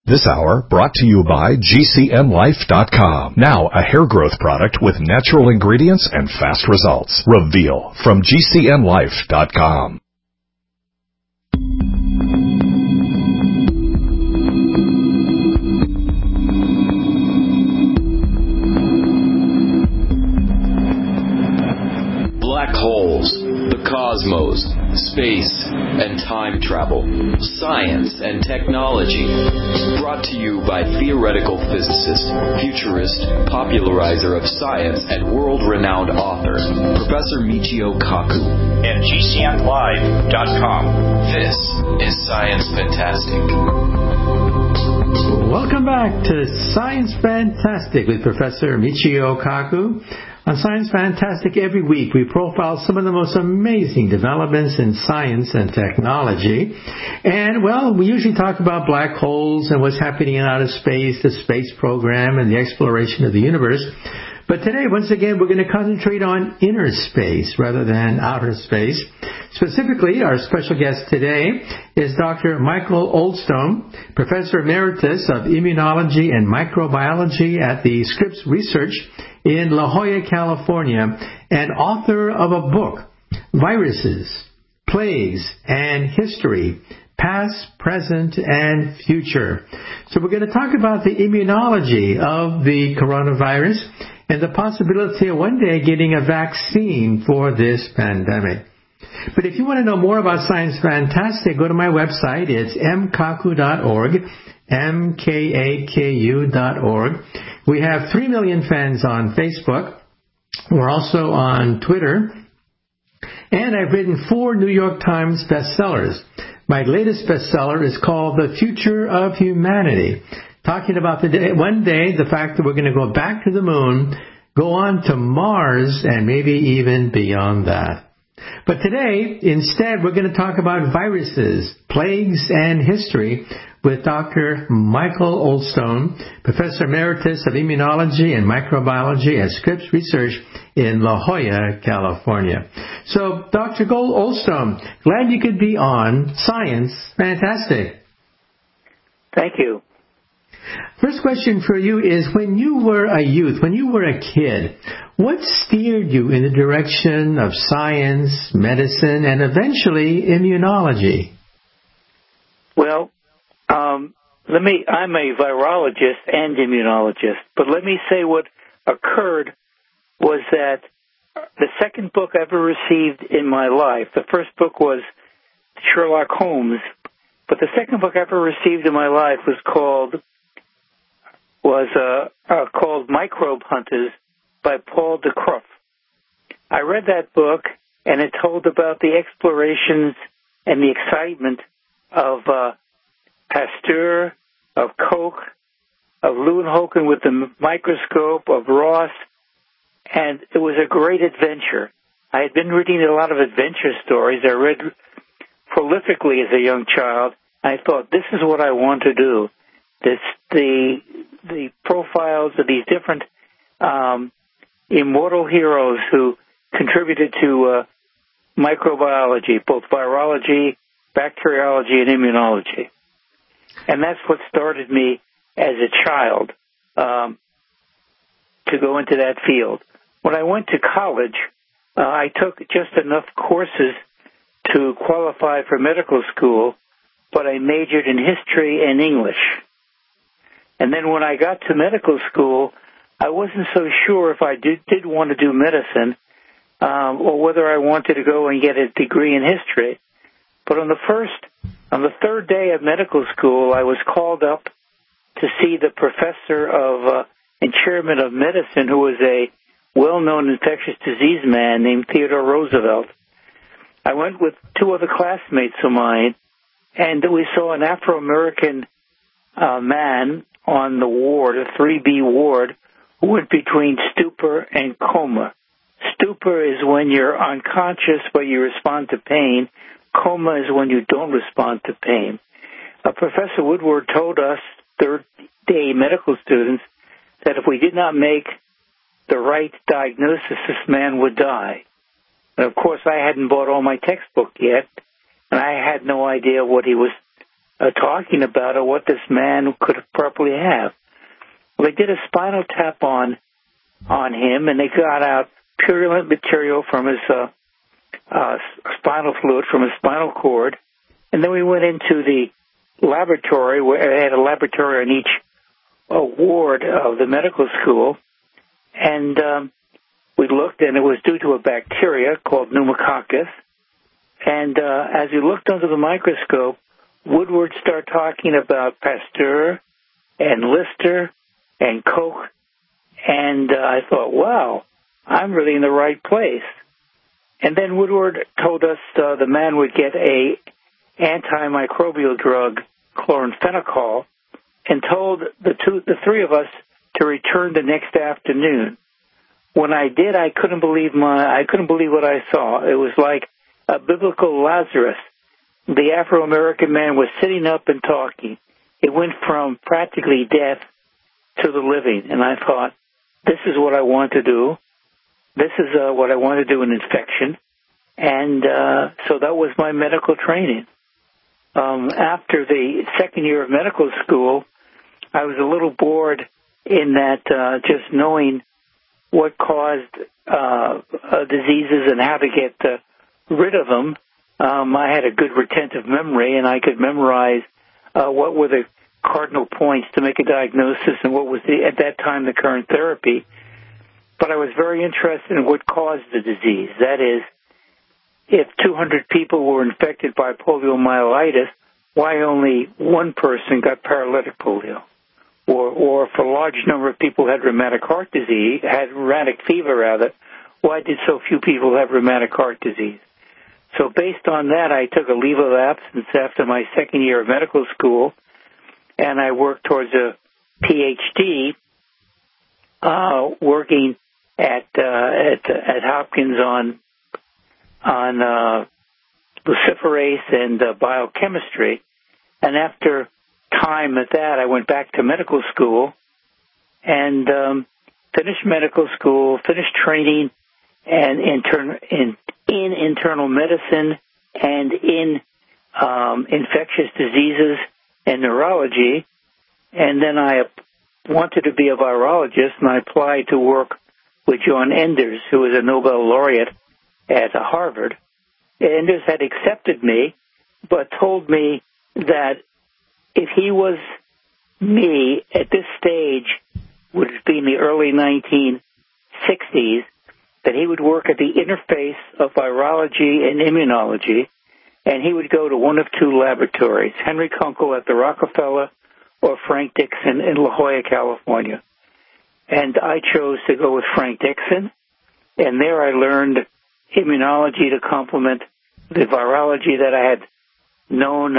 This hour brought to you by GCNlife.com. Now a hair growth product with natural ingredients and fast results. Reveal from GCNlife.com. Black holes, the cosmos, space, and time travel, science and technology. Brought to you by theoretical physicist, futurist, popularizer of science, and world-renowned author, Professor Michio Kaku. At GCNlive.com. This is Science Fantastic. Welcome back to Science Fantastic with Professor Michio Kaku. On Science Fantastic, every week we profile some of the most amazing developments in science and technology. And, well, we usually talk about black holes and what's happening in outer space, the space program, and the exploration of the universe. But today, once again, we're going to concentrate on inner space rather than outer space. Specifically, our special guest today is Dr. Michael Oldstone, Professor Emeritus of Immunology and Microbiology at the Scripps Research in La Jolla, California, and author of a book, Viruses, Plagues, and History, Past, Present, and Future. So we're going to talk about the immunology of the coronavirus and the possibility of one day getting a vaccine for this pandemic. But if you want to know more about Science Fantastic, go to my website. It's mkaku.org, mkaku.org. We have 3 million fans on Facebook. We're also on Twitter. And I've written 4 New York Times bestsellers. My latest bestseller is called The Future of Humanity, talking about one day the fact that we're going to go back to the moon, go on to Mars, and maybe even beyond that. But today, instead, we're going to talk about viruses, plagues, and history with Dr. Michael Oldstone, Professor Emeritus of Immunology and Microbiology at Scripps Research in La Jolla, California. So, Dr. Oldstone, glad you could be on Science Fantastic. Thank you. First question for you is, when you were a youth, when you were a kid, what steered you in the direction of science, medicine, and eventually immunology? Well, I'm a virologist and immunologist, but let me say what occurred was that the second book I ever received in my life, the first book was Sherlock Holmes, but the second book I ever received in my life was called Microbe Hunters by Paul de Kruff. I read that book, and it told about the explorations and the excitement of Pasteur, of Koch, of Leuwenhoeken with the microscope, of Ross, and it was a great adventure. I had been reading a lot of adventure stories. I read prolifically as a young child. I thought, this is what I want to do. The profiles of these different immortal heroes who contributed to microbiology, both virology, bacteriology, and immunology. And that's what started me as a child to go into that field. When I went to college, I took just enough courses to qualify for medical school, but I majored in history and English. And then when I got to medical school, I wasn't so sure if I did want to do medicine or whether I wanted to go and get a degree in history. But on the third day of medical school, I was called up to see the professor of and chairman of medicine, who was a well-known infectious disease man named Theodore Roosevelt. I went with 2 other classmates of mine, and we saw an Afro-American man on the ward, a 3B ward, who went between stupor and coma. Stupor is when you're unconscious but you respond to pain. Coma is when you don't respond to pain. Professor Woodward told us, third-day medical students, that if we did not make the right diagnosis, this man would die. And of course, I hadn't bought all my textbook yet, and I had no idea what he was talking about what this man could probably have. Well, they did a spinal tap on him, and they got out purulent material from his spinal fluid, from his spinal cord. And then we went into the laboratory, where they had a laboratory on each ward of the medical school. And we looked, and it was due to a bacteria called pneumococcus. And as we looked under the microscope, Woodward started talking about Pasteur and Lister and Koch. And I thought, wow, I'm really in the right place. And then Woodward told us the man would get a antimicrobial drug, chloramphenicol, and told the three of us to return the next afternoon. When I did, I couldn't believe what I saw. It was like a biblical Lazarus. The Afro-American man was sitting up and talking. It went from practically death to the living. And I thought, this is what I want to do. This is what I want to do in infection. And so that was my medical training. After the second year of medical school, I was a little bored in that just knowing what caused diseases and how to get rid of them. I had a good retentive memory, and I could memorize what were the cardinal points to make a diagnosis and what was, at that time, the current therapy. But I was very interested in what caused the disease. That is, if 200 people were infected by poliomyelitis, why only one person got paralytic polio? Or if a large number of people had rheumatic fever, why did so few people have rheumatic heart disease? So based on that, I took a leave of absence after my second year of medical school, and I worked towards a PhD, working at Hopkins on luciferase and biochemistry. And after time at that, I went back to medical school and finished medical school, finished training and in internal medicine and in infectious diseases and neurology. And then I wanted to be a virologist, and I applied to work with John Enders, who was a Nobel laureate at Harvard. Enders had accepted me, but told me that if he was me at this stage, would be in the early 1960s, that he would work at the interface of virology and immunology, and he would go to one of two laboratories, Henry Kunkel at the Rockefeller or Frank Dixon in La Jolla, California. And I chose to go with Frank Dixon, and there I learned immunology to complement the virology that I had known,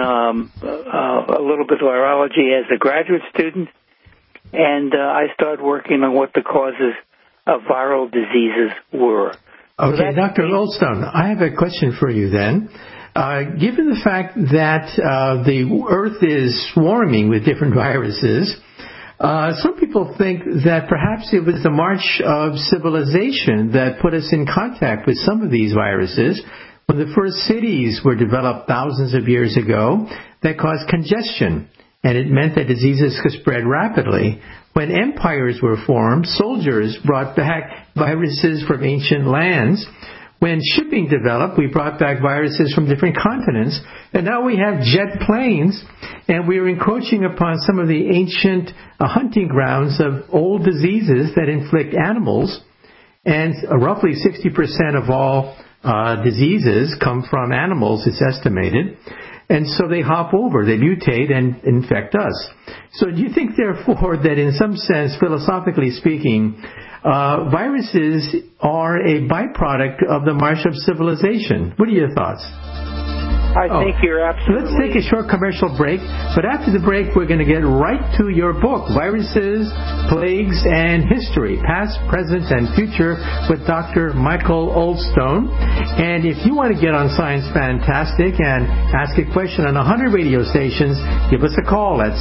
a little bit of virology as a graduate student, and I started working on what the causes of viral diseases were. Okay, Dr. Oldstone, I have a question for you then. Given the fact that the Earth is swarming with different viruses, some people think that perhaps it was the march of civilization that put us in contact with some of these viruses. When the first cities were developed thousands of years ago, that caused congestion, and it meant that diseases could spread rapidly. When empires were formed, soldiers brought back viruses from ancient lands. When shipping developed, we brought back viruses from different continents. And now we have jet planes, and we are encroaching upon some of the ancient hunting grounds of old diseases that inflict animals. And roughly 60% of all diseases come from animals, it's estimated. And so they hop over, they mutate and infect us. So do you think, therefore, that in some sense, philosophically speaking, viruses are a byproduct of the march of civilization? What are your thoughts? I think you're absolutely... Let's take a short commercial break, but after the break, we're going to get right to your book, Viruses, Plagues, and History, Past, Present, and Future, with Dr. Michael Oldstone. And if you want to get on Science Fantastic and ask a question on 100 radio stations, give us a call at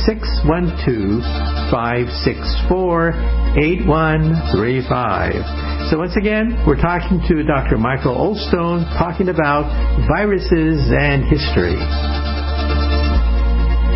612-564-8135. So once again, we're talking to Dr. Michael Oldstone, talking about viruses and history.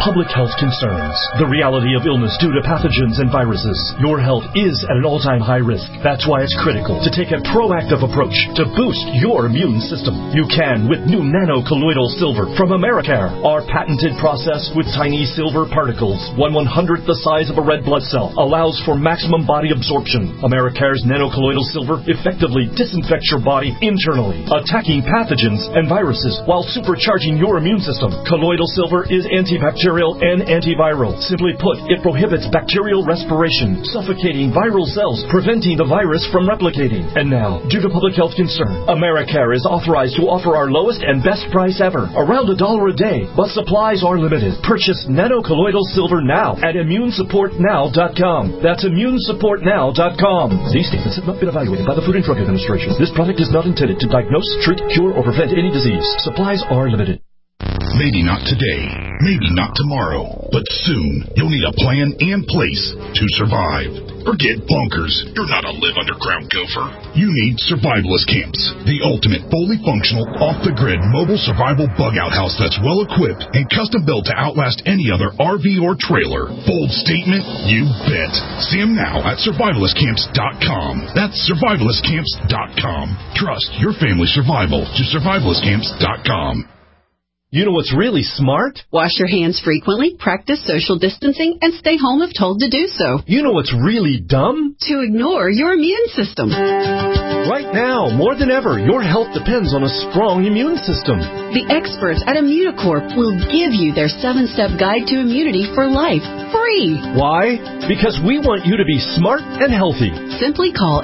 public health concerns. The reality of illness due to pathogens and viruses. Your health is at an all-time high risk. That's why it's critical to take a proactive approach to boost your immune system. You can with new nano-colloidal silver from Americare. Our patented process with tiny silver particles, 1/100th the size of a red blood cell, allows for maximum body absorption. Americare's nano-colloidal silver effectively disinfects your body internally, attacking pathogens and viruses while supercharging your immune system. Colloidal silver is antibacterial and antiviral. Simply put, it prohibits bacterial respiration, suffocating viral cells, preventing the virus from replicating. And now, due to public health concern, Americare is authorized to offer our lowest and best price ever, around $1 a day, but supplies are limited. Purchase nano-colloidal silver now at immunesupportnow.com. That's immunesupportnow.com. These statements have not been evaluated by the Food and Drug Administration. This product is not intended to diagnose, treat, cure, or prevent any disease. Supplies are limited. Maybe not today, maybe not tomorrow, but soon you'll need a plan and place to survive. Forget bunkers. You're not a live underground gopher. You need Survivalist Camps, the ultimate fully functional, off-the-grid mobile survival bug-out house that's well-equipped and custom-built to outlast any other RV or trailer. Bold statement? You bet. See them now at survivalistcamps.com. That's survivalistcamps.com. Trust your family's survival to survivalistcamps.com. You know what's really smart? Wash your hands frequently, practice social distancing, and stay home if told to do so. You know what's really dumb? To ignore your immune system. Right now, more than ever, your health depends on a strong immune system. The experts at Immunocorp will give you their 7-step guide to immunity for life, free. Why? Because we want you to be smart and healthy. Simply call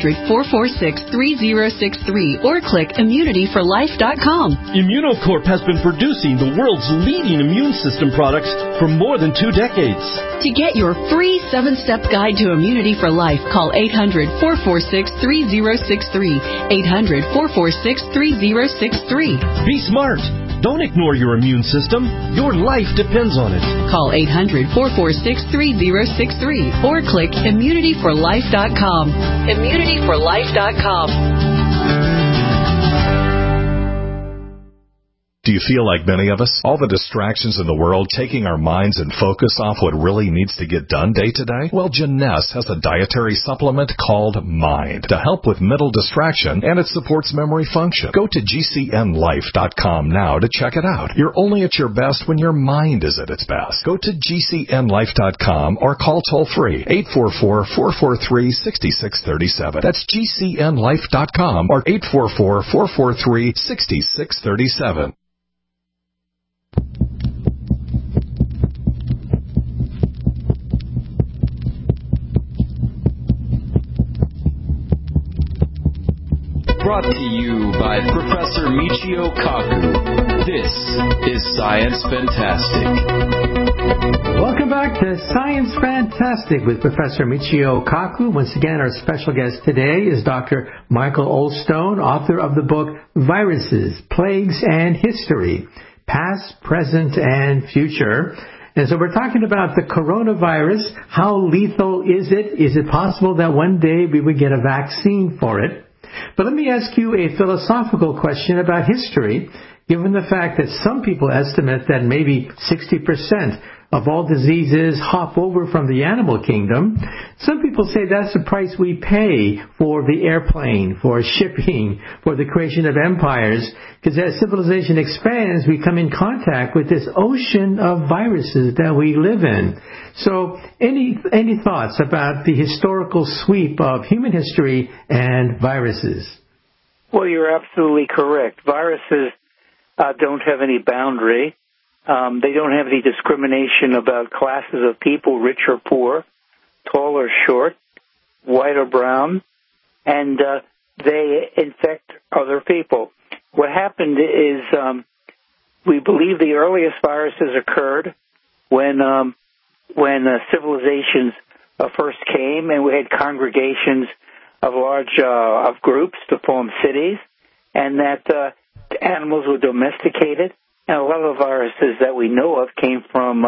800-446-3063 or click immunityforlife.com. Immunocorp has been producing the world's leading immune system products for more than 2 decades. To get your free 7-step guide to immunity for life, call 800-446-3063. 800-446-3063. Be smart. Don't ignore your immune system. Your life depends on it. Call 800-446-3063 or click immunityforlife.com. Immunityforlife.com. Do you feel like many of us? All the distractions in the world taking our minds and focus off what really needs to get done day to day? Well, Jeunesse has a dietary supplement called Mind to help with mental distraction, and it supports memory function. Go to GCNlife.com now to check it out. You're only at your best when your mind is at its best. Go to GCNlife.com or call toll-free 844-443-6637. That's GCNlife.com or 844-443-6637. Brought to you by Professor Michio Kaku. This is Science Fantastic. Welcome back to Science Fantastic with Professor Michio Kaku. Once again, our special guest today is Dr. Michael Oldstone, author of the book Viruses, Plagues, and History, Past, Present, and Future. And so we're talking about the coronavirus. How lethal is it? Is it possible that one day we would get a vaccine for it? But let me ask you a philosophical question about history, given the fact that some people estimate that maybe 60% of all diseases hop over from the animal kingdom. Some people say that's the price we pay for the airplane, for shipping, for the creation of empires, because as civilization expands, we come in contact with this ocean of viruses that we live in. So any thoughts about the historical sweep of human history and viruses? Well, you're absolutely correct. Viruses don't have any boundary. They don't have any discrimination about classes of people, rich or poor, tall or short, white or brown, and they infect other people. What happened is we believe the earliest viruses occurred when civilizations first came, and we had congregations of large of groups to form cities, and that animals were domesticated. And a lot of the viruses that we know of came from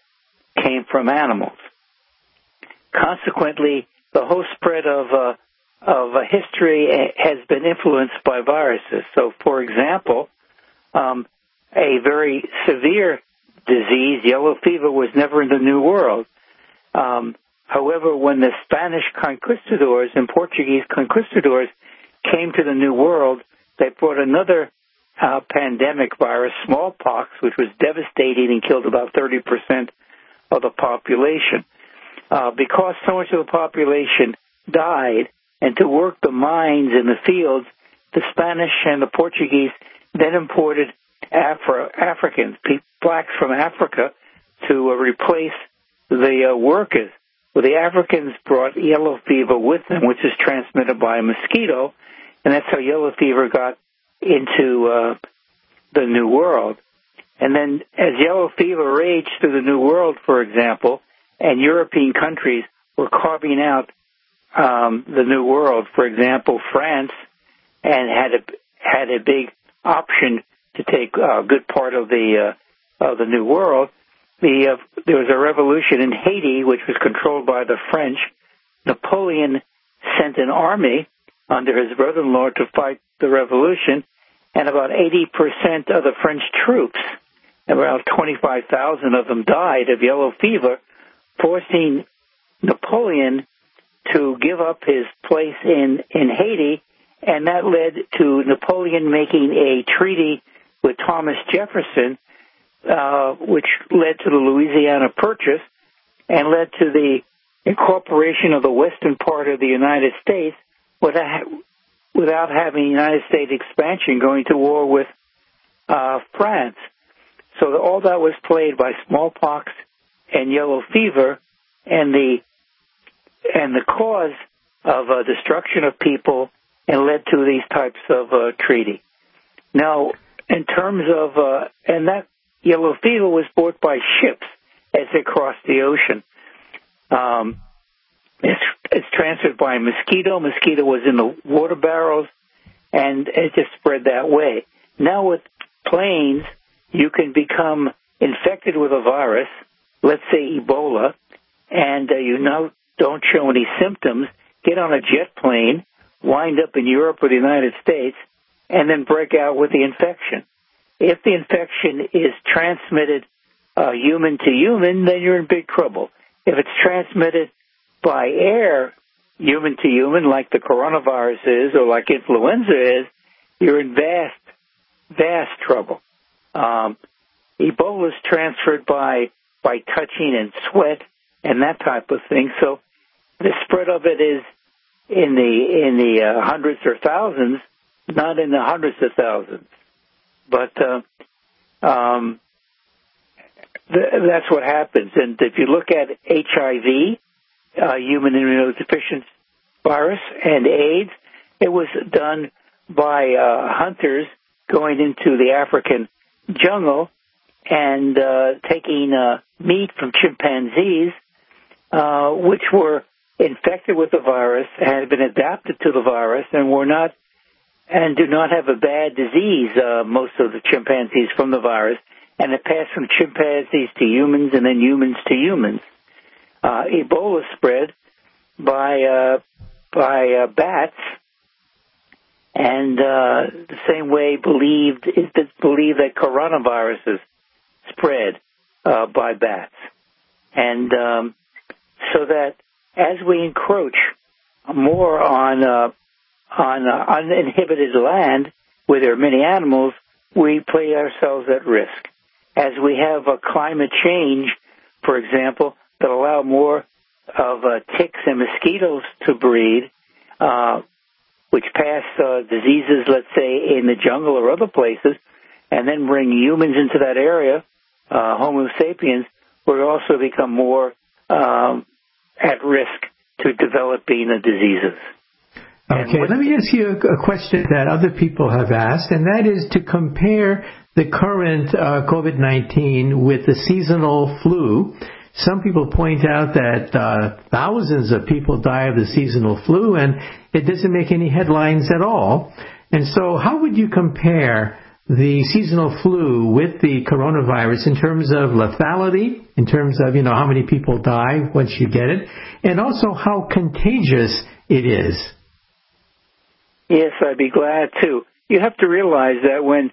animals. Consequently, the whole spread of history has been influenced by viruses. So, for example, a very severe disease. Yellow fever was never in the New World. However, when the Spanish conquistadors and Portuguese conquistadors came to the New World, they brought another pandemic virus, smallpox, which was devastating and killed about 30% of the population. Because so much of the population died, and to work the mines in the fields, the Spanish and the Portuguese then imported Africans, blacks from Africa, to replace the workers. Well, the Africans brought yellow fever with them, which is transmitted by a mosquito, and that's how yellow fever got into the New World. And then as yellow fever raged through the New World, for example, and European countries were carving out the New World, for example, France, and had a big option to take a good part of the New World. There was a revolution in Haiti, which was controlled by the French. Napoleon sent an army under his brother-in-law to fight the revolution, and about 80% of the French troops, around 25,000 of them, died of yellow fever, forcing Napoleon to give up his place in Haiti, and that led to Napoleon making a treaty with Thomas Jefferson, which led to the Louisiana Purchase and led to the incorporation of the western part of the United States without having United States expansion going to war with France. So all that was played by smallpox and yellow fever, and the cause of destruction of people, and led to these types of treaty. Now, in terms of and that yellow fever was brought by ships as they crossed the ocean. It's transferred by a mosquito. Mosquito was in the water barrels, and it just spread that way. Now with planes, you can become infected with a virus, let's say Ebola, and you now don't show any symptoms, get on a jet plane, wind up in Europe or the United States, and then break out with the infection. If the infection is transmitted human to human, then you're in big trouble. If it's transmitted by air, human to human, like the coronavirus is or like influenza is, you're in vast trouble. Ebola is transferred by touching and sweat and that type of thing. So the spread of it is in the hundreds or thousands, not in the hundreds of thousands. But that's what happens. And if you look at HIV, human immunodeficiency virus, and AIDS, it was done by hunters going into the African jungle and taking meat from chimpanzees, which were infected with the virus, had been adapted to the virus, and do not have a bad disease, most of the chimpanzees, from the virus, and it passed from chimpanzees to humans and then humans to humans. Ebola spread by bats, and the same way believed that coronaviruses spread by bats. And so that as we encroach more on uninhibited land where there are many animals, we place ourselves at risk. As we have a climate change, for example, that allow more of ticks and mosquitoes to breed, which pass diseases, let's say, in the jungle or other places, and then bring humans into that area, Homo sapiens, will also become more at risk to developing the diseases. Okay, let me ask you a question that other people have asked, and that is to compare the current COVID-19 with the seasonal flu. Some people point out that thousands of people die of the seasonal flu, and it doesn't make any headlines at all. And so how would you compare the seasonal flu with the coronavirus in terms of lethality, in terms of, how many people die once you get it, and also how contagious it is? Yes, I'd be glad to. You have to realize that when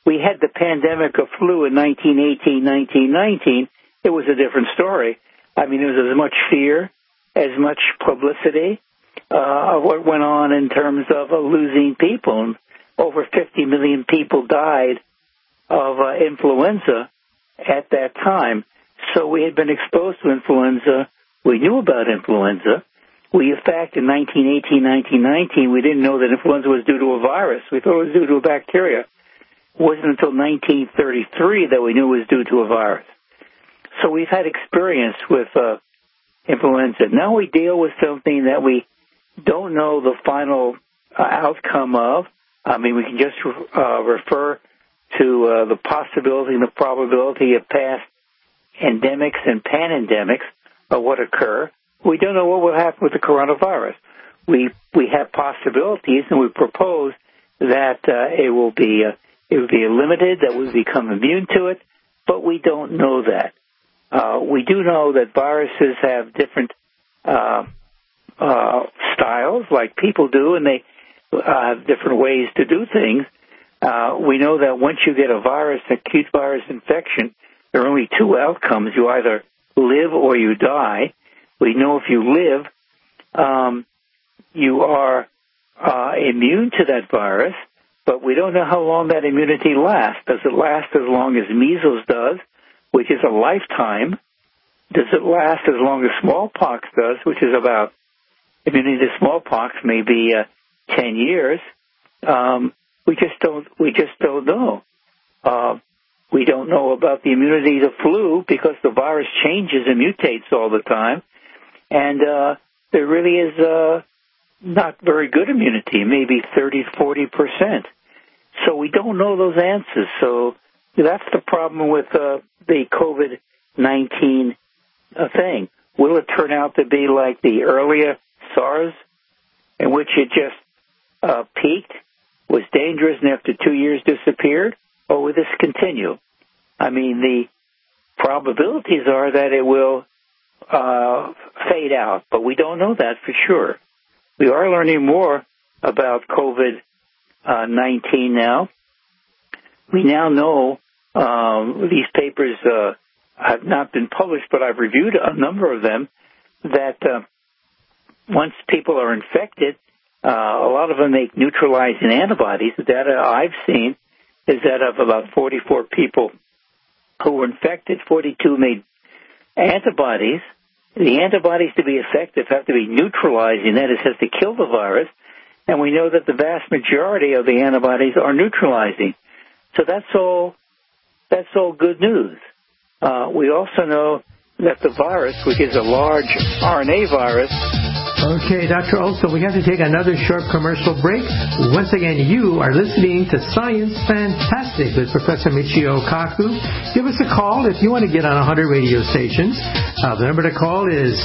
we had the pandemic of flu in 1918, 1919, it was a different story. I mean, there was as much fear, as much publicity of what went on in terms of losing people. Over 50 million people died of influenza at that time. So we had been exposed to influenza. We knew about influenza. We, in fact, in 1918, 1919, we didn't know that influenza was due to a virus. We thought it was due to a bacteria. It wasn't until 1933 that we knew it was due to a virus. So we've had experience with influenza. Now we deal with something that we don't know the final outcome of. I mean, we can just refer to the possibility and the probability of past endemics and pandemics of what occur. We don't know what will happen with the coronavirus. We have possibilities, and we propose that it will be limited, that we become immune to it, but we don't know that. We do know that viruses have different styles, like people do, and they have different ways to do things. We know that once you get a virus, acute virus infection, there are only two outcomes. You either live or you die. We know if you live, you are immune to that virus, but we don't know how long that immunity lasts. Does it last as long as measles does, which is a lifetime? Does it last as long as smallpox does, which is about, immunity to smallpox may be 10 years? We just don't know. We don't know about the immunity to flu because the virus changes and mutates all the time. And there really is not very good immunity, maybe 30-40%. So we don't know those answers. So that's the problem with the COVID-19 thing. Will it turn out to be like the earlier SARS, in which it just peaked, was dangerous, and after 2 years disappeared? Or will this continue? I mean, the probabilities are that it will fade out, but we don't know that for sure. We are learning more about COVID-19 now. We now know these papers have not been published, but I've reviewed a number of them, that once people are infected, a lot of them make neutralizing antibodies. The data I've seen is that of about 44 people who were infected, 42 made antibodies. The antibodies to be effective have to be neutralizing, that is, has to kill the virus, and we know that the vast majority of the antibodies are neutralizing. So that's all good news. We also know that the virus, which is a large RNA virus. Okay, Dr. Olson, we have to take another short commercial break. Once again, you are listening to Science Fantastic with Professor Michio Kaku. Give us a call if you want to get on 100 radio stations. The number to call is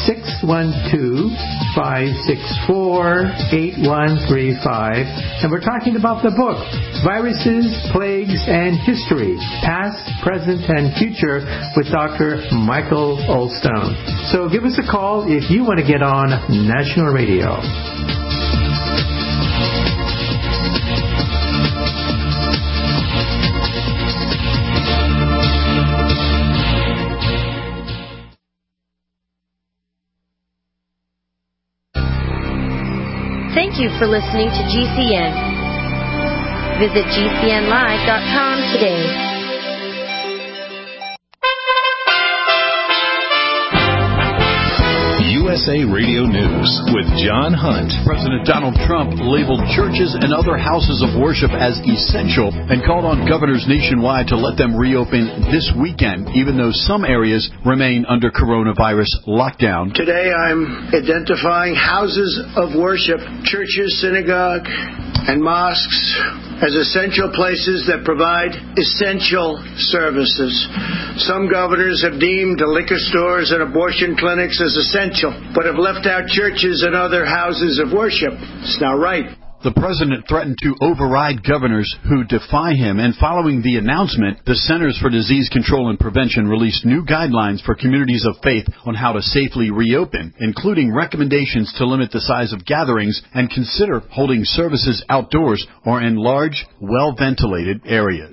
612-564-8135. And we're talking about the book, Viruses, Plagues, and History, Past, Present, and Future with Dr. Michael Oldstone. So give us a call if you want to get on National Radio. Thank you for listening to GCN. Visit GCNlive.com today. USA Radio News with John Hunt. President Donald Trump labeled churches and other houses of worship as essential and called on governors nationwide to let them reopen this weekend, even though some areas remain under coronavirus lockdown. Today I'm identifying houses of worship, churches, synagogue, and mosques as essential places that provide essential services. Some governors have deemed liquor stores and abortion clinics as essential, but have left out churches and other houses of worship. It's not right. The president threatened to override governors who defy him, and following the announcement, the Centers for Disease Control and Prevention released new guidelines for communities of faith on how to safely reopen, including recommendations to limit the size of gatherings and consider holding services outdoors or in large, well-ventilated areas.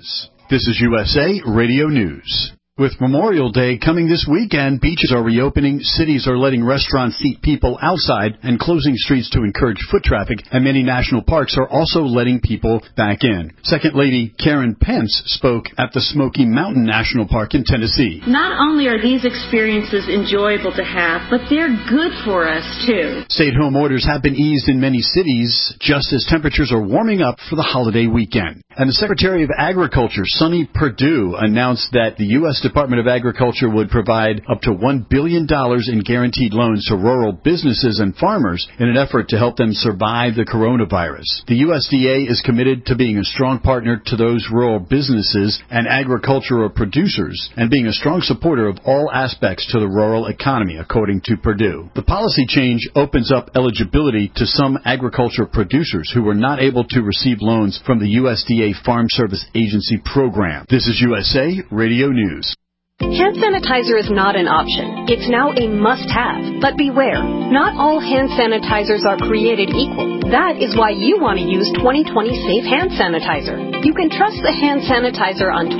This is USA Radio News. With Memorial Day coming this weekend, beaches are reopening, cities are letting restaurants seat people outside and closing streets to encourage foot traffic, and many national parks are also letting people back in. Second Lady Karen Pence spoke at the Smoky Mountain National Park in Tennessee. Not only are these experiences enjoyable to have, but they're good for us, too. Stay-at-home orders have been eased in many cities just as temperatures are warming up for the holiday weekend. And the Secretary of Agriculture, Sonny Perdue, announced that the U.S. Department of Agriculture would provide up to $1 billion in guaranteed loans to rural businesses and farmers in an effort to help them survive the coronavirus. The USDA is committed to being a strong partner to those rural businesses and agricultural producers and being a strong supporter of all aspects to the rural economy, according to Perdue. The policy change opens up eligibility to some agriculture producers who were not able to receive loans from the USDA Farm Service Agency program. This is USA Radio News. Hand sanitizer is not an option. It's now a must-have. But beware, not all hand sanitizers are created equal. That is why you want to use 2020 Safe Hand Sanitizer. You can trust the hand sanitizer on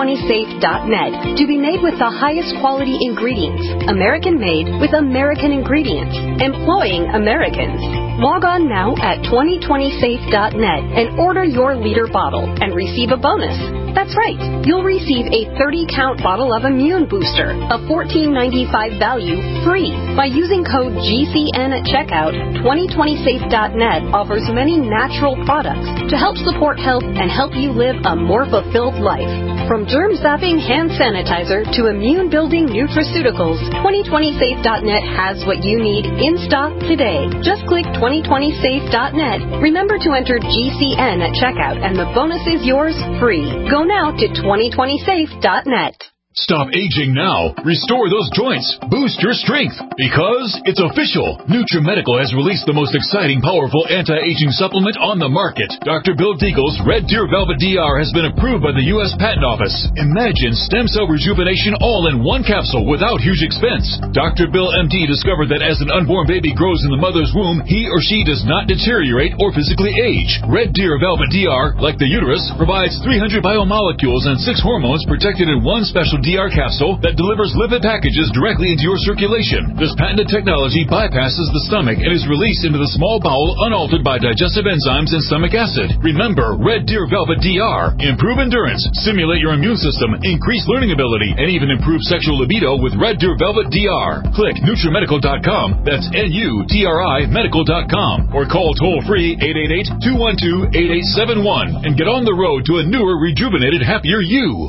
2020safe.net to be made with the highest quality ingredients, American-made with American ingredients, employing Americans. Log on now at 2020safe.net and order your liter bottle and receive a bonus. That's right. You'll receive a 30-count bottle of Immune Booster, a $14.95 value, free. By using code GCN at checkout, 2020safe.net offers many natural products to help support health and help you live a more fulfilled life. From germ-zapping hand sanitizer to immune-building nutraceuticals, 2020safe.net has what you need in stock today. Just click 2020safe.net. Remember to enter GCN at checkout, and the bonus is yours free. Go now to 2020safe.net. Stop aging now. Restore those joints. Boost your strength. Because it's official. NutriMedical has released the most exciting, powerful anti-aging supplement on the market. Dr. Bill Deagle's Red Deer Velvet DR has been approved by the U.S. Patent Office. Imagine stem cell rejuvenation all in one capsule without huge expense. Dr. Bill MD discovered that as an unborn baby grows in the mother's womb, he or she does not deteriorate or physically age. Red Deer Velvet DR, like the uterus, provides 300 biomolecules and 6 hormones protected in one special DR capsule that delivers lipid packages directly into your circulation. This patented technology bypasses the stomach and is released into the small bowel unaltered by digestive enzymes and stomach acid. Remember, Red Deer Velvet DR. Improve endurance, stimulate your immune system, increase learning ability, and even improve sexual libido with Red Deer Velvet DR. Click NutriMedical.com. That's NUTRI Medical.com. Or call toll-free 888-212-8871 and get on the road to a newer, rejuvenated, happier you.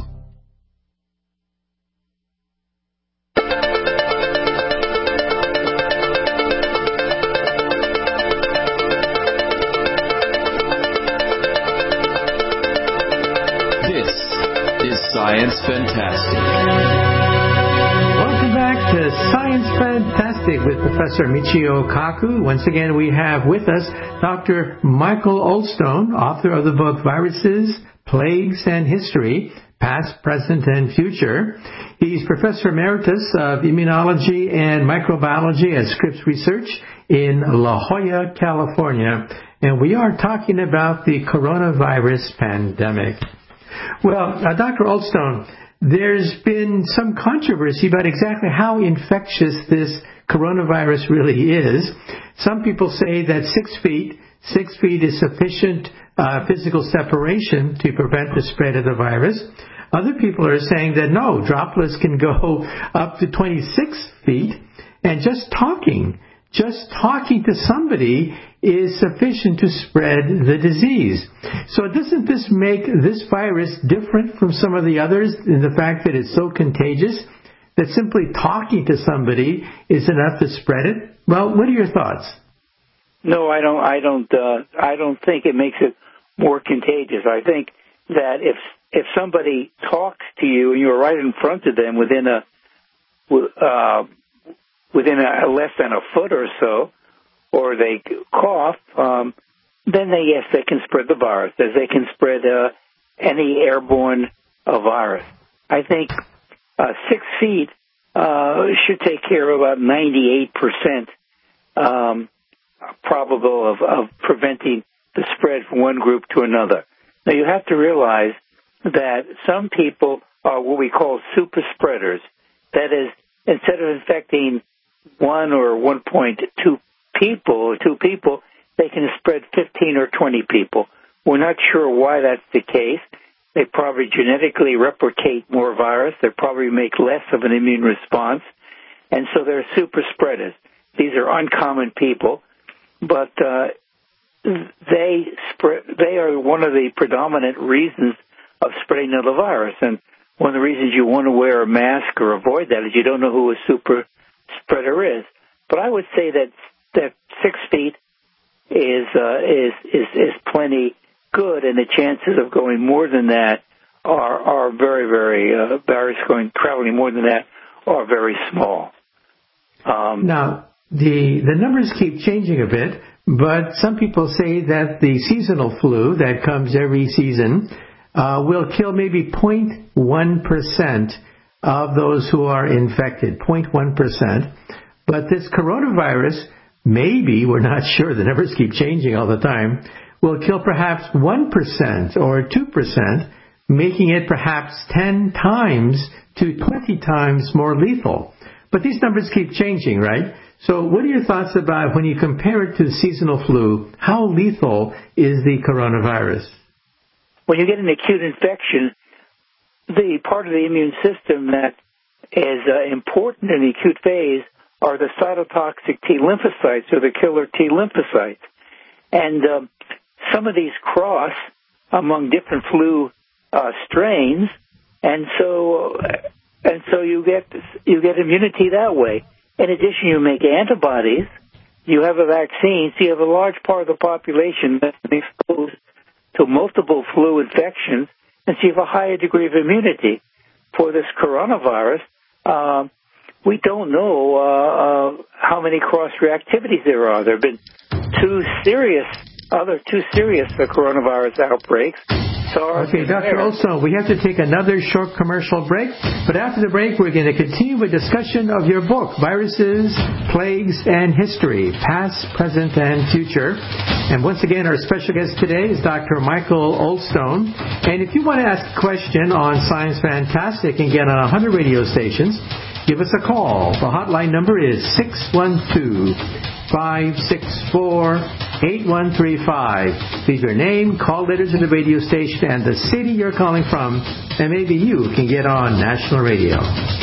Science Fantastic. Welcome back to Science Fantastic with Professor Michio Kaku. Once again, we have with us Dr. Michael Oldstone, author of the book Viruses, Plagues, and History, Past, Present, and Future. He's Professor Emeritus of Immunology and Microbiology at Scripps Research in La Jolla, California. And we are talking about the coronavirus pandemic. Well, Dr. Oldstone, there's been some controversy about exactly how infectious this coronavirus really is. Some people say that 6 feet is sufficient physical separation to prevent the spread of the virus. Other people are saying that no, droplets can go up to 26 feet, and just talking to somebody is sufficient to spread the disease. So doesn't this make this virus different from some of the others in the fact that it's so contagious that simply talking to somebody is enough to spread it? Well, what are your thoughts? No, I don't think it makes it more contagious. I think that if somebody talks to you and you're right in front of them within less than a foot or so, or they cough, then they can spread the virus, as they can spread any airborne virus. I think 6 feet should take care of about 98% probable of preventing the spread from one group to another. Now, you have to realize that some people are what we call super spreaders. That is, instead of infecting 1 or 1.2 people or 2 people, they can spread 15 or 20 people. We're not sure why that's the case. They probably genetically replicate more virus. They probably make less of an immune response. And so they're super spreaders. These are uncommon people, but they are one of the predominant reasons of spreading of the virus. And one of the reasons you want to wear a mask or avoid that is you don't know who a super spreader is. But I would say that 6 feet is plenty good, and the chances of going more than that are very, very virus traveling more than that are very small. Now, the numbers keep changing a bit, but some people say that the seasonal flu that comes every season will kill maybe 0.1% of those who are infected, 0.1%. But this coronavirus, maybe, we're not sure, the numbers keep changing all the time, will kill perhaps 1% or 2%, making it perhaps 10 times to 20 times more lethal. But these numbers keep changing, right? So what are your thoughts about when you compare it to seasonal flu, how lethal is the coronavirus? When you get an acute infection, the part of the immune system that is important in the acute phase are the cytotoxic T lymphocytes, or the killer T lymphocytes. And some of these cross among different flu strains, and so you get immunity that way. In addition, you make antibodies. You have a vaccine, so you have a large part of the population that's exposed to multiple flu infections, and so you have a higher degree of immunity. For this coronavirus, we don't know how many cross-reactivities there are. There have been two serious coronavirus outbreaks. Okay, Dr. Olson, we have to take another short commercial break, but after the break we're going to continue with discussion of your book, Viruses, Plagues, and History, Past, Present, and Future. And once again, our special guest today is Dr. Michael Oldstone. And if you want to ask a question on Science Fantastic and get on 100 radio stations, give us a call. The hotline number is 612-564-8135. Leave your name, call letters in the radio station, and the city you're calling from, and maybe you can get on national radio.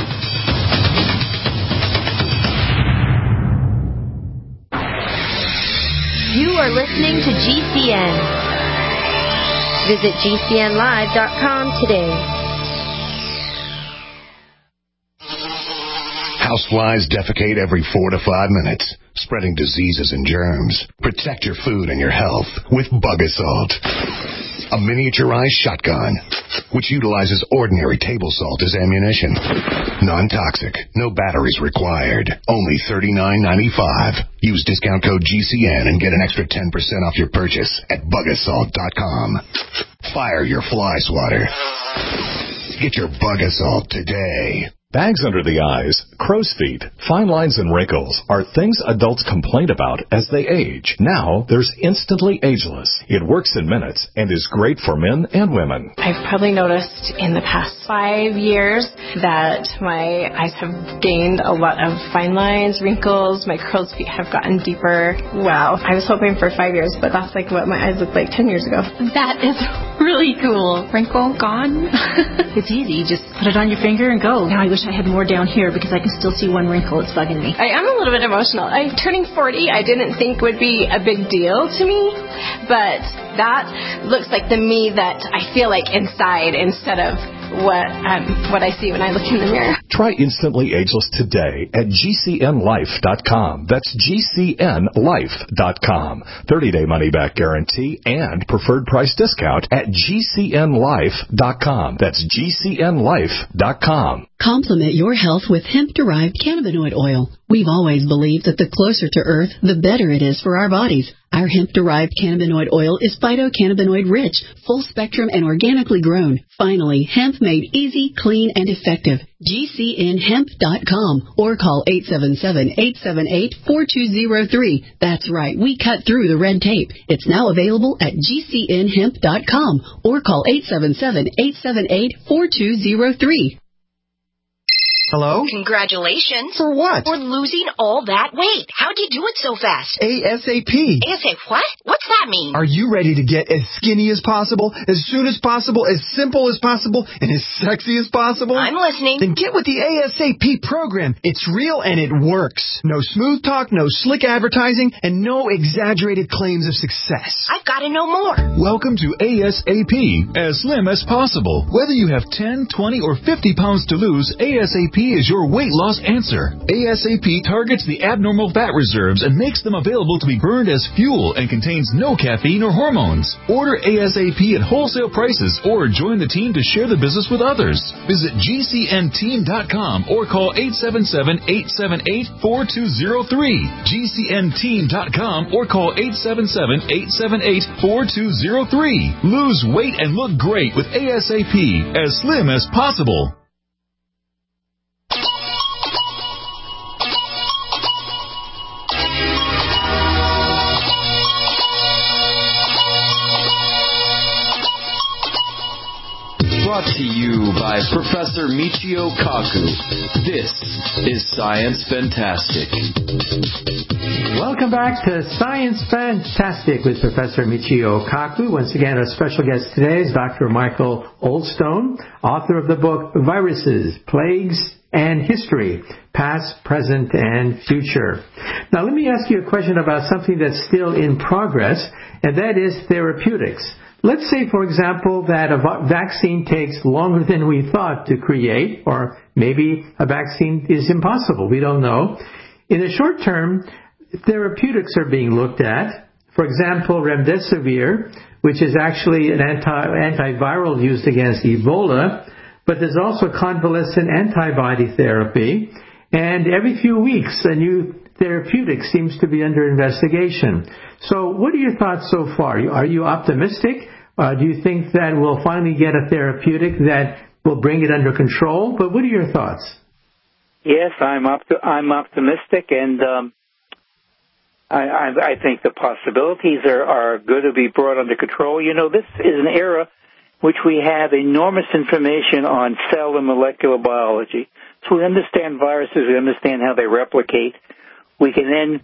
You are listening to GCN. Visit GCNlive.com today. Houseflies defecate every 4 to 5 minutes, spreading diseases and germs. Protect your food and your health with Bug Assault, a miniaturized shotgun which utilizes ordinary table salt as ammunition. Non-toxic, no batteries required. Only $39.95. Use discount code GCN and get an extra 10% off your purchase at bugassault.com. Fire your fly swatter. Get your Bug Assault today. Bags under the eyes, crow's feet, fine lines and wrinkles are things adults complain about as they age. Now, there's Instantly Ageless. It works in minutes and is great for men and women. I've probably noticed in the past 5 years that my eyes have gained a lot of fine lines, wrinkles, my crow's feet have gotten deeper. Wow. I was hoping for 5 years, but that's like what my eyes looked like 10 years ago. That is really cool. Wrinkle gone. It's easy. You just put it on your finger and go. Now I wish I had more down here because I can still see one wrinkle. It's bugging me. I am a little bit emotional. I'm turning 40. I didn't think would be a big deal to me, but that looks like the me that I feel like inside instead of what I see when I look in the mirror. Try Instantly Ageless today at GCNlife.com. That's GCNlife.com. 30-day money-back guarantee and preferred price discount at GCNlife.com. That's GCNlife.com. Complement your health with hemp-derived cannabinoid oil. We've always believed that the closer to Earth, the better it is for our bodies. Our hemp-derived cannabinoid oil is phytocannabinoid-rich, full-spectrum, and organically grown. Finally, hemp made easy, clean, and effective. GCNhemp.com or call 877-878-4203. That's right, we cut through the red tape. It's now available at GCNhemp.com or call 877-878-4203. Hello? Congratulations. For what? For losing all that weight. How'd you do it so fast? ASAP. ASAP what? What's that mean? Are you ready to get as skinny as possible, as soon as possible, as simple as possible, and as sexy as possible? I'm listening. Then get with the ASAP program. It's real and it works. No smooth talk, no slick advertising, and no exaggerated claims of success. I've got to know more. Welcome to ASAP, as slim as possible. Whether you have 10, 20, or 50 pounds to lose, ASAP is your weight loss answer. ASAP targets the abnormal fat reserves and makes them available to be burned as fuel and contains no caffeine or hormones. Order ASAP at wholesale prices or join the team to share the business with others. Visit GCNteam.com or call 877-878-4203. GCNteam.com or call 877-878-4203. Lose weight and look great with ASAP, as slim as possible. Brought to you by Professor Michio Kaku. This is Science Fantastic. Welcome back to Science Fantastic with Professor Michio Kaku. Once again, our special guest today is Dr. Michael Oldstone, author of the book Viruses, Plagues, and History, Past, Present, and Future. Now, let me ask you a question about something that's still in progress, and that is therapeutics. Let's say, for example, that a vaccine takes longer than we thought to create, or maybe a vaccine is impossible. We don't know. In the short term, therapeutics are being looked at. For example, remdesivir, which is actually an antiviral used against Ebola, but there's also convalescent antibody therapy. And every few weeks, a new therapeutic seems to be under investigation. So what are your thoughts so far? Are you optimistic? Do you think that we'll finally get a therapeutic that will bring it under control? But what are your thoughts? Yes, I'm optimistic, and I think the possibilities are good to be brought under control. You know, this is an era which we have enormous information on cell and molecular biology. So we understand viruses, we understand how they replicate. We can then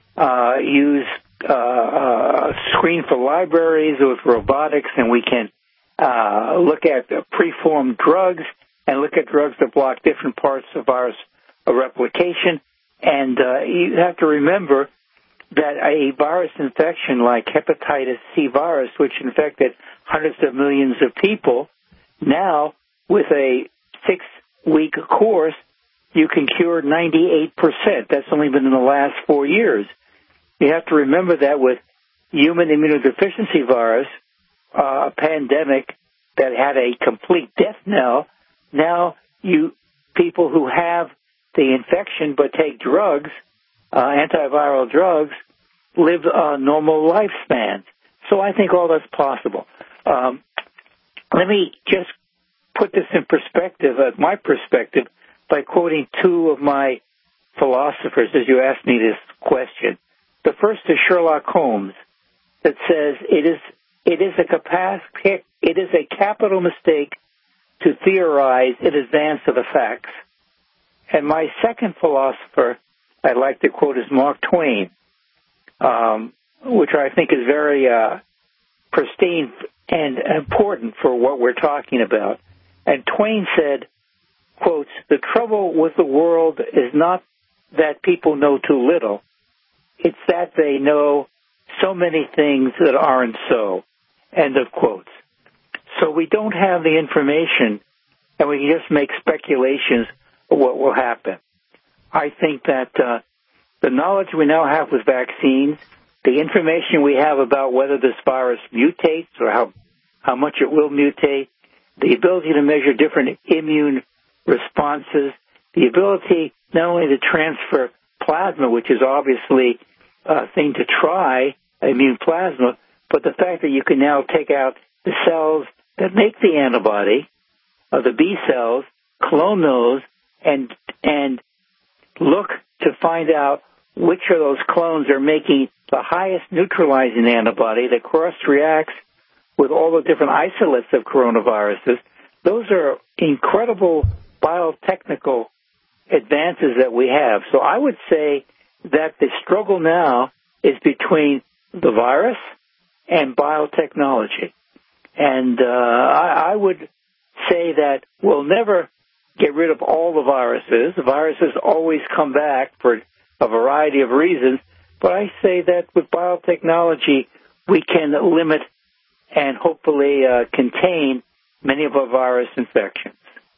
screen for libraries with robotics, and we can look at preformed drugs and look at drugs that block different parts of virus replication. And you have to remember that a virus infection like hepatitis C virus, which infected hundreds of millions of people, now with a 6-week course, you can cure 98%. That's only been in the last 4 years. You have to remember that with human immunodeficiency virus, a pandemic that had a complete death knell, now people who have the infection but take drugs, antiviral drugs, live normal lifespans. So I think all that's possible. Let me just put this in perspective, my perspective, by quoting two of my philosophers as you asked me this question. The first is Sherlock Holmes, that says it is a capital mistake to theorize in advance of the facts. And my second philosopher I'd like to quote is Mark Twain, which I think is very pristine and important for what we're talking about. And Twain said, quotes, "The trouble with the world is not that people know too little. It's that they know so many things that aren't so." End of quotes. So we don't have the information, and we can just make speculations of what will happen. I think that the knowledge we now have with vaccines, the information we have about whether this virus mutates or how much it will mutate, the ability to measure different immune responses, the ability not only to transfer plasma, which is obviously a thing to try, immune plasma, but the fact that you can now take out the cells that make the antibody, the B cells, clone those, and look to find out which of those clones are making the highest neutralizing antibody that cross-reacts with all the different isolates of coronaviruses. Those are incredible biotechnical advances that we have. So I would say that the struggle now is between the virus and biotechnology. And I would say that we'll never get rid of all the viruses. The viruses always come back for a variety of reasons. But I say that with biotechnology, we can limit and hopefully contain many of our virus infections.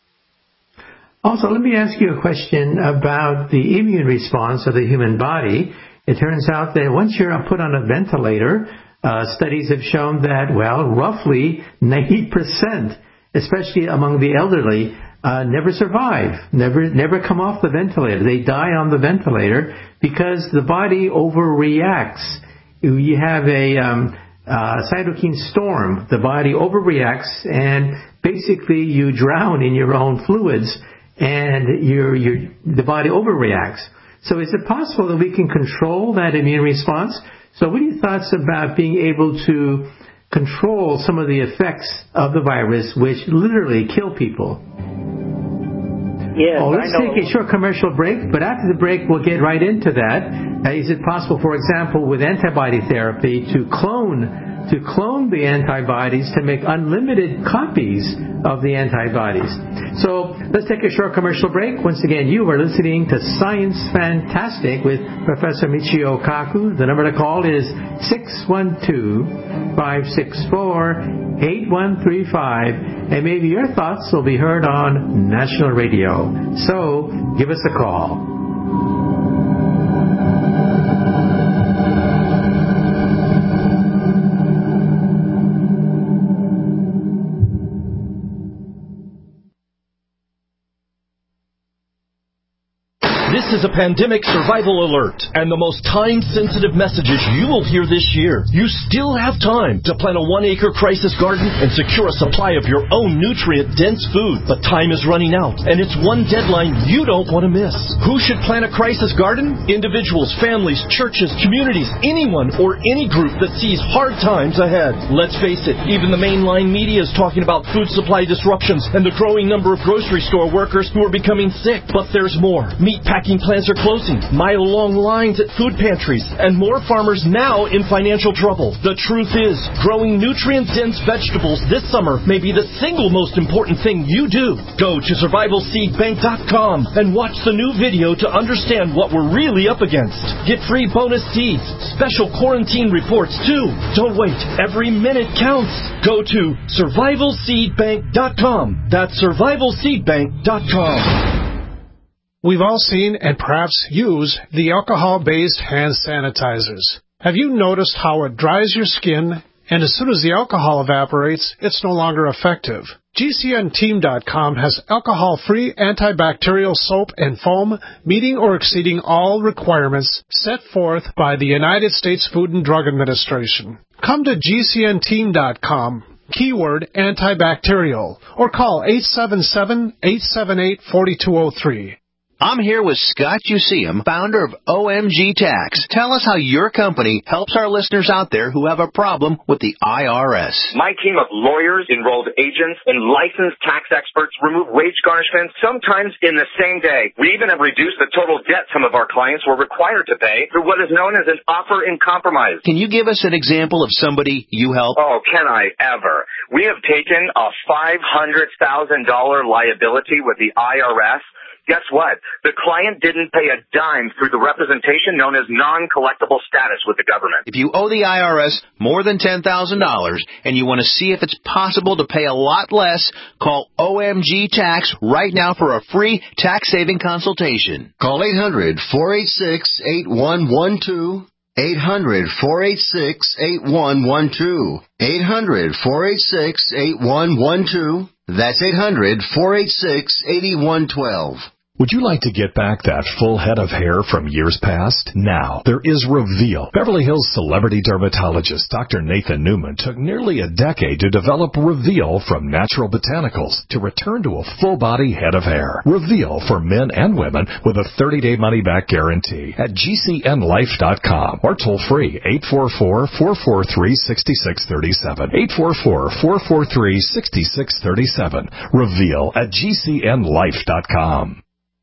Also, let me ask you a question about the immune response of the human body. It turns out that once you're put on a ventilator, studies have shown that, well, roughly 90%, especially among the elderly, never survive, never come off the ventilator. They die on the ventilator because the body overreacts. You have a cytokine storm. The body overreacts, and basically you drown in your own fluids, and the body overreacts. So is it possible that we can control that immune response? So what are your thoughts about being able to control some of the effects of the virus, which literally kill people? Yes, let's take a short commercial break, but after the break, we'll get right into that. Is it possible, for example, with antibody therapy, to clone the antibodies to make unlimited copies of the antibodies? So let's take a short commercial break. Once again, you are listening to Science Fantastic with Professor Michio Kaku. The number to call is 612-564-8135, and maybe your thoughts will be heard on national radio. So give us a call. This is a pandemic survival alert, and the most time-sensitive messages you will hear this year. You still have time to plant a 1-acre crisis garden and secure a supply of your own nutrient-dense food. But time is running out, and it's one deadline you don't want to miss. Who should plant a crisis garden? Individuals, families, churches, communities, anyone or any group that sees hard times ahead. Let's face it, even the mainline media is talking about food supply disruptions and the growing number of grocery store workers who are becoming sick. But there's more. Meat packing plants are closing, mile-long lines at food pantries, and more farmers now in financial trouble. The truth is, growing nutrient-dense vegetables this summer may be the single most important thing you do. Go to survivalseedbank.com and watch the new video to understand what we're really up against. Get free bonus seeds, special quarantine reports too. Don't wait. Every minute counts. Go to survivalseedbank.com. That's survivalseedbank.com. We've all seen and perhaps use the alcohol-based hand sanitizers. Have you noticed how it dries your skin, and as soon as the alcohol evaporates, it's no longer effective? GCNteam.com has alcohol-free antibacterial soap and foam meeting or exceeding all requirements set forth by the United States Food and Drug Administration. Come to GCNteam.com. Keyword antibacterial, or call 877-878-4203. I'm here with Scott Useum, founder of OMG Tax. Tell us how your company helps our listeners out there who have a problem with the IRS. My team of lawyers, enrolled agents, and licensed tax experts remove wage garnishments sometimes in the same day. We even have reduced the total debt some of our clients were required to pay through what is known as an offer in compromise. Can you give us an example of somebody you help? Oh, can I ever? We have taken a $500,000 liability with the IRS. Guess what? The client didn't pay a dime through the representation known as non-collectible status with the government. If you owe the IRS more than $10,000 and you want to see if it's possible to pay a lot less, call OMG Tax right now for a free tax-saving consultation. Call 800-486-8112. 800-486-8112. 800-486-8112. That's 800-486-8112. Would you like to get back that full head of hair from years past? Now, there is Reveal. Beverly Hills celebrity dermatologist Dr. Nathan Newman took nearly a decade to develop Reveal from natural botanicals to return to a full-body head of hair. Reveal for men and women with a 30-day money-back guarantee at GCNlife.com or toll free 844-443-6637. 844-443-6637. Reveal at GCNlife.com.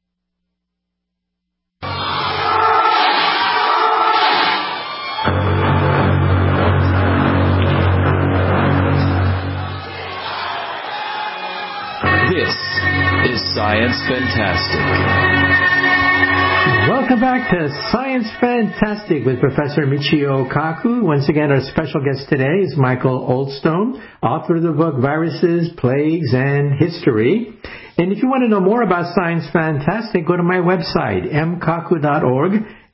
This is Science Fantastic. Welcome back to Science Fantastic with Professor Michio Kaku. Once again, our special guest today is Michael Oldstone, author of the book Viruses, Plagues, and History. And if you want to know more about Science Fantastic, go to my website, mkaku.org,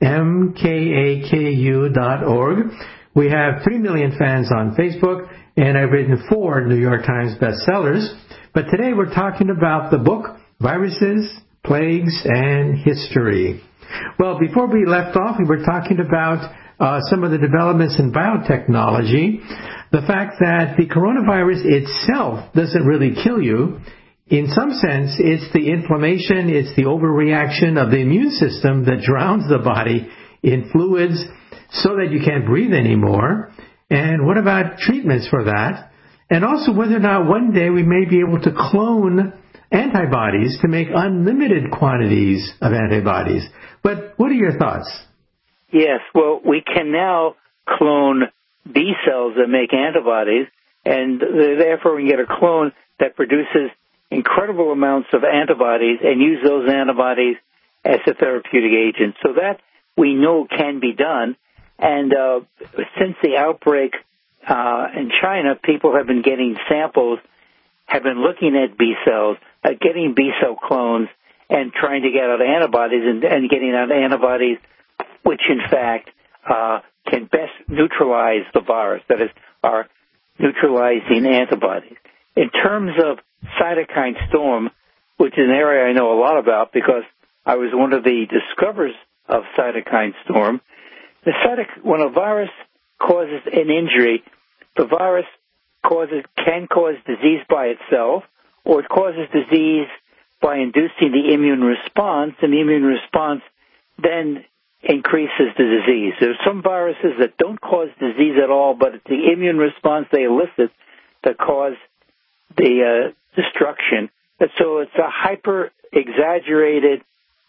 mkaku.org. We have 3 million fans on Facebook, and I've written 4 New York Times bestsellers. But today we're talking about the book, Viruses, Plagues, and History. Well, before we left off, we were talking about some of the developments in biotechnology. The fact that the coronavirus itself doesn't really kill you. In some sense, it's the inflammation, it's the overreaction of the immune system that drowns the body in fluids so that you can't breathe anymore. And what about treatments for that? And also whether or not one day we may be able to clone antibodies to make unlimited quantities of antibodies. But what are your thoughts? Yes, well, we can now clone B cells that make antibodies, and therefore we can get a clone that produces incredible amounts of antibodies and use those antibodies as a therapeutic agent. So that we know can be done. And since the outbreak in China, people have been getting samples, have been looking at B cells, getting B cell clones, and trying to get out antibodies and getting out antibodies which, in fact, can best neutralize the virus, that is, are neutralizing antibodies. In terms of cytokine storm, which is an area I know a lot about because I was one of the discoverers of cytokine storm, when a virus causes an injury, the virus can cause disease by itself, or it causes disease by inducing the immune response, and the immune response then increases the disease. There are some viruses that don't cause disease at all, but it's the immune response they elicit that cause the destruction. And so it's a hyper-exaggerated,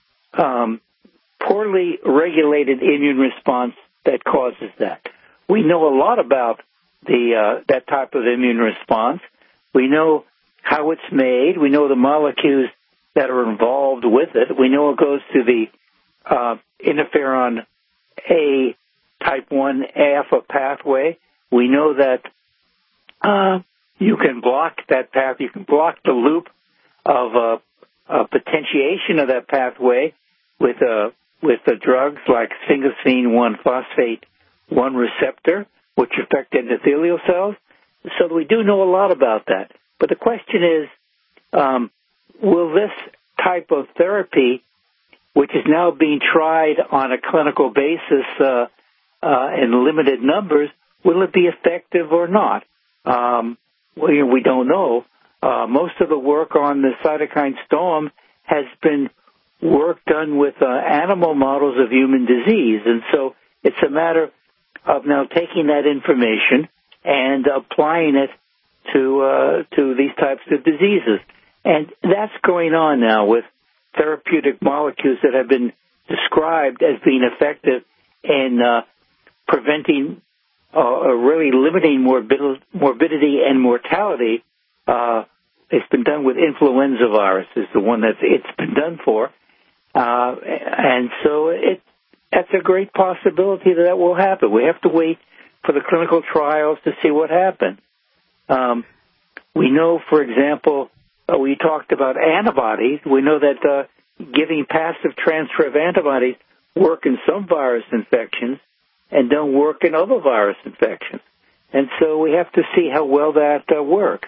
poorly regulated immune response that causes that. We know a lot about that type of immune response. We know how it's made. We know the molecules that are involved with it. We know it goes to the interferon A type 1 alpha pathway. We know that you can block that path. You can block the loop of potentiation of that pathway with the drugs like sphingosine 1-phosphate 1 receptor, which affect endothelial cells. So we do know a lot about that. But the question is, will this type of therapy, which is now being tried on a clinical basis in limited numbers, will it be effective or not? We don't know. Most of the work on the cytokine storm has been work done with animal models of human disease. And so it's a matter of now taking that information and applying it to these types of diseases. And that's going on now with therapeutic molecules that have been described as being effective in preventing or really limiting morbidity and mortality. It's been done with influenza virus is the one that it's been done for. And so that's a great possibility that will happen. We have to wait for the clinical trials to see what happens. We know, for example, we talked about antibodies. We know that giving passive transfer of antibodies work in some virus infections and don't work in other virus infections. And so we have to see how well that works.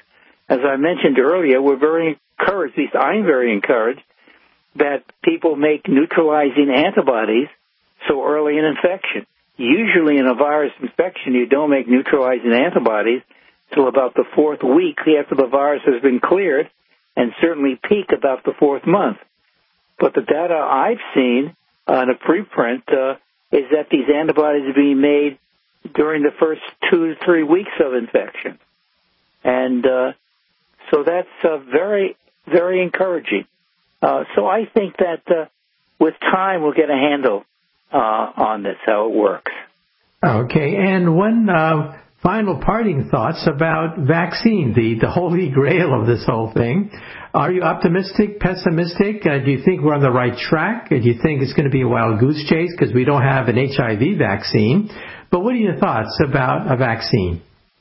as I mentioned earlier, we're very encouraged, at least I'm very encouraged, that people make neutralizing antibodies so early in infection. Usually in a virus infection, you don't make neutralizing antibodies till about the 4th week after the virus has been cleared, and certainly peak about the 4th month. But the data I've seen on a preprint is that these antibodies are being made during the first 2 to 3 weeks of infection. And so that's very, very encouraging. So I think that with time we'll get a handle on this, how it works. Okay, and one final parting thoughts about vaccine, the holy grail of this whole thing. Are you optimistic, pessimistic? Do you think we're on the right track? Do you think it's going to be a wild goose chase because we don't have an HIV vaccine? But what are your thoughts about a vaccine?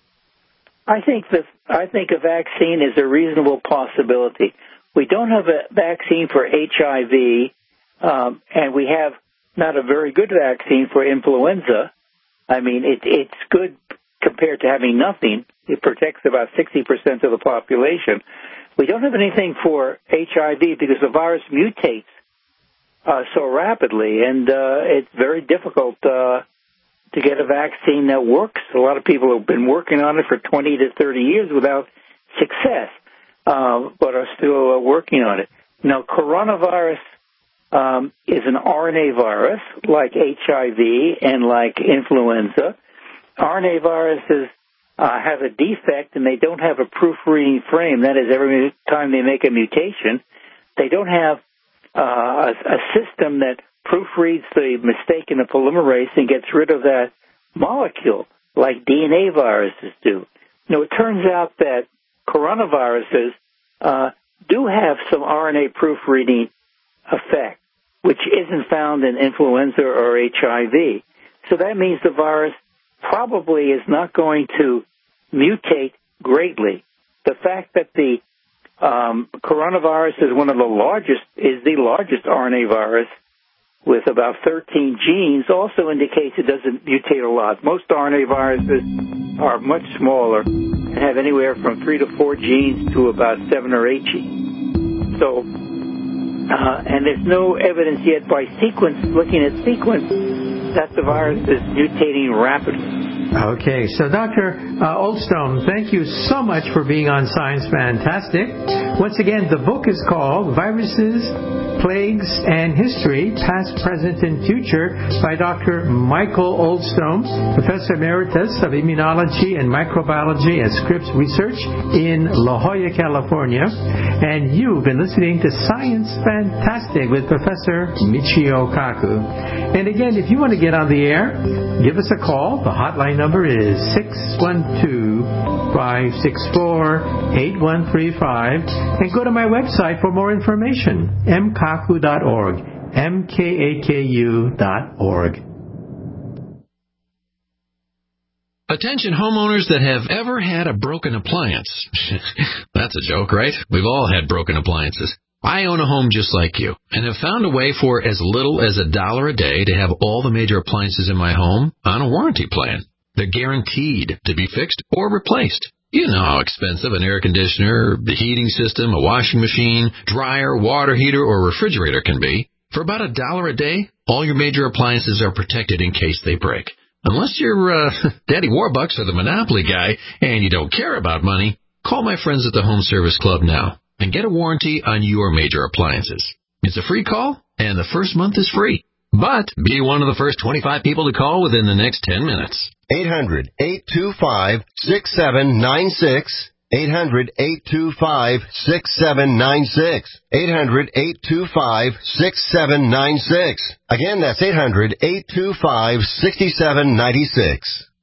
I think a vaccine is a reasonable possibility. We don't have a vaccine for HIV, and we have not a very good vaccine for influenza. I mean, it's good compared to having nothing. It protects about 60% of the population. We don't have anything for HIV because the virus mutates so rapidly, and it's very difficult to get a vaccine that works. A lot of people have been working on it for 20 to 30 years without success, but are still working on it. Now, coronavirus is an RNA virus like HIV and like influenza. RNA viruses have a defect, and they don't have a proofreading frame. That is, every time they make a mutation, they don't have a system that proofreads the mistake in the polymerase and gets rid of that molecule like DNA viruses do. Now, it turns out that coronaviruses do have some RNA proofreading effect, which isn't found in influenza or HIV. So that means the virus probably is not going to mutate greatly. The fact that the coronavirus is the largest RNA virus with about 13 genes also indicates it doesn't mutate a lot. Most RNA viruses are much smaller and have anywhere from 3 to 4 genes to about 7 or 8 genes. So, and there's no evidence yet by looking at sequence, that the virus is mutating rapidly. Okay, so Dr. Oldstone, thank you so much for being on Science Fantastic. Once again, the book is called Viruses, Plagues, and History, Past, Present, and Future by Dr. Michael Oldstone, Professor Emeritus of Immunology and Microbiology at Scripps Research in La Jolla, California. And you've been listening to Science Fantastic with Professor Michio Kaku. And again, if you want to get on the air, give us a call. The hotline number is 612-564-8135. And go to my website for more information, mkaku.org, mkaku.org. Attention homeowners that have ever had a broken appliance. That's a joke, right? We've all had broken appliances. I own a home just like you and have found a way for as little as $1 a day to have all the major appliances in my home on a warranty plan. They're guaranteed to be fixed or replaced. You know how expensive an air conditioner, the heating system, a washing machine, dryer, water heater, or refrigerator can be. For about $1 a day, all your major appliances are protected in case they break. Unless you're Daddy Warbucks or the Monopoly guy and you don't care about money, call my friends at the Home Service Club now and get a warranty on your major appliances. It's a free call, and the first month is free. But be one of the first 25 people to call within the next 10 minutes. 800-825-6796. 800-825-6796. 800-825-6796. Again, that's 800-825-6796.